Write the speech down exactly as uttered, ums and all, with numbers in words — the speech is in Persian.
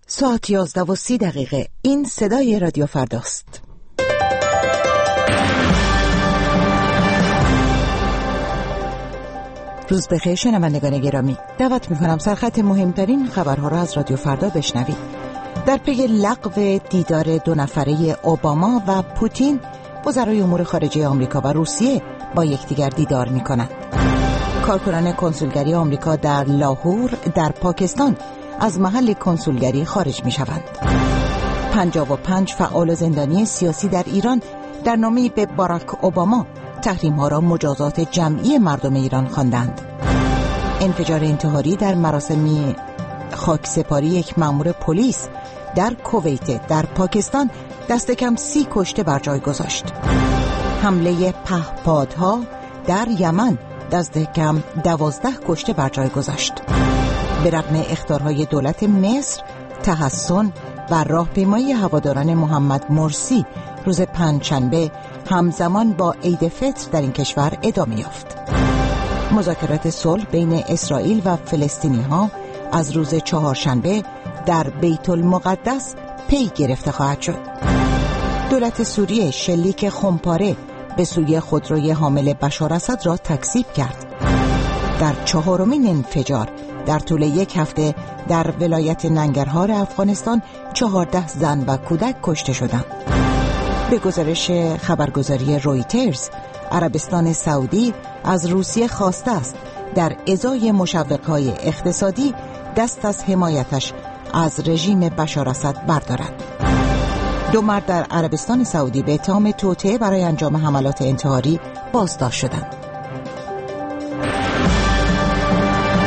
ساعت یازده و سی دقیقه. این صدای رادیو فرداست. روز بخیر شنوندگان گرامی، دعوت میکنم سرخط مهمترین خبرها را از رادیو فردا بشنوید. در پی لغو دیدار دو نفره اوباما و پوتین، وزرای امور خارجه آمریکا و روسیه با یکدیگر دیدار میکنند. کارکنان کنسولگری آمریکا در لاهور در پاکستان از محل کنسولگری خارج می شوند. پنجاه و پنج فعال زندانی سیاسی در ایران در نامه‌ای به باراک اوباما تحریم‌ها را مجازات جمعی مردم ایران خواندند. انفجار انتحاری در مراسم خاکسپاری یک مأمور پلیس در کویت در پاکستان دست کم سی کشته بر جای گذاشت. حمله پهپادها در یمن دست کم دوازده کشته بر جای گذاشت. به رغم اخطارهای دولت مصر، تحسن و راهپیمایی هواداران محمد مرسی روز پنجشنبه همزمان با عید فطر در این کشور ادامه یافت. مذاکرات صلح بین اسرائیل و فلسطینی‌ها از روز چهارشنبه در بیت المقدس پی گرفته خواهد شد. دولت سوریه شلیک خمپاره به سوی خودروی حامل بشار اسد را تکذیب کرد. در چهارمین انفجار در طول یک هفته در ولایت ننگرهار افغانستان چهارده زن و کودک کشته شدند. به گزارش خبرگزاری رویترز، عربستان سعودی از روسیه خواسته است در ازای مشوق‌های اقتصادی دست از حمایتش از رژیم بشار اسد بردارد. دو مرد در عربستان سعودی به اتهام توطئه برای انجام حملات انتحاری بازداشت شدند.